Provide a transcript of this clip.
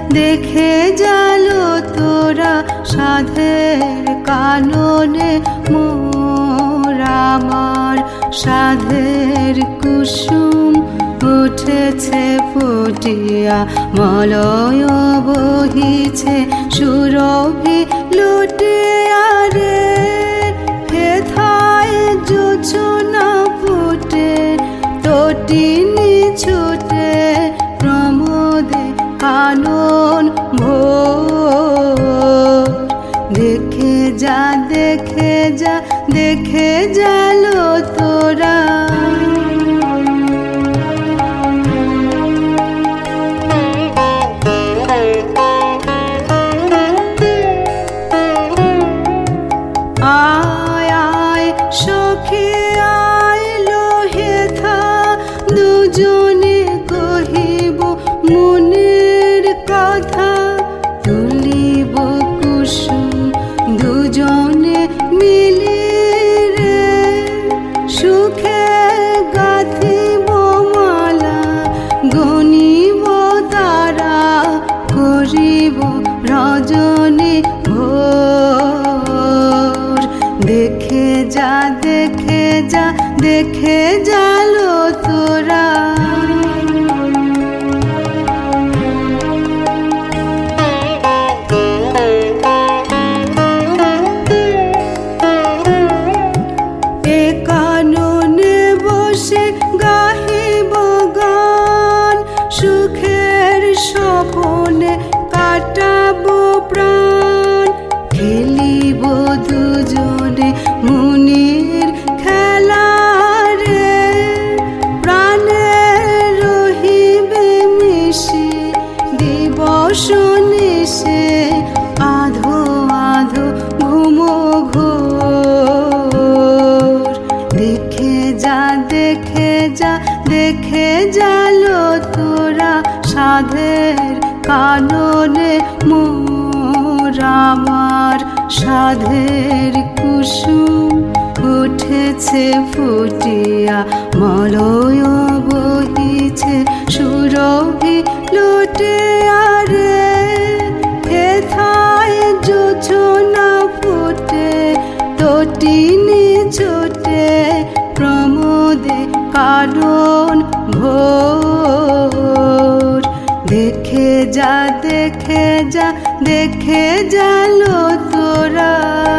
দেখে জালো তোরা সাধের কাননে মোর আমার সাধের কুসুম উঠেছে ফুটিয়া মলয় বহিছে সুরভি লুটিয়া রে হেথায় যোজনা ফুটে তটিনী ছুটে প্রমোদে কানন ভোর দেখে যা দেখে যা দেখে জালো তোরা আয় আয় সখী আয় লোহেথা দুজনে কহিব মনের কথা তুলিব কুসুম দুজনে মিলি রে সুখে গাঁথিব মালা গনিব তারা করিব রজনী ভোর দেখে যা দেখে যা দেখে জালো তোরা এ কাননে বসে গাহিব গান সুখের স্বপনে কাটাবো প্রাণ খেলিব দুজনে মুনির খেলা রে প্রাণে রহিবে মিশে দিবস নিশে আধো আধো ঘুমো ঘোর দেখে যা দেখে যা দেখে জালো তোরা সাধের কাননে মোর আমার সাধের কুসুম উঠেছে ফুটিয়া মলয় বহিছে সুরভি লুটিয়া রে হেথায় যোজনা ফুটে তটিনী ছোটে প্রমোদে কানন ভোর দেখে যা দেখে যা দেখে জালো তোরা।